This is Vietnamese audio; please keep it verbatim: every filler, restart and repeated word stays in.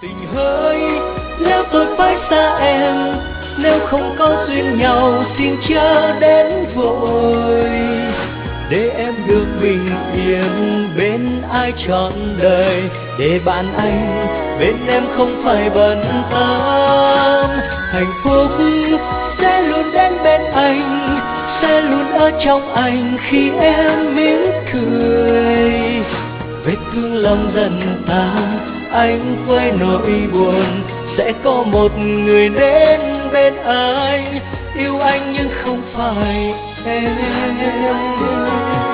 Tình hỡi, nếu tôi phải xa em, nếu không có duyên nhau xin chớ đến vội, để em được bình yên bên ai trọn đời, để bạn anh bên em không phải bận tâm. Hạnh phúc sẽ luôn đến bên anh, sẽ luôn ở trong anh khi em mỉm cười. Vết thương lòng dần tan, anh quay nỗi buồn, sẽ có một người đến bên anh, yêu anh nhưng không phải em.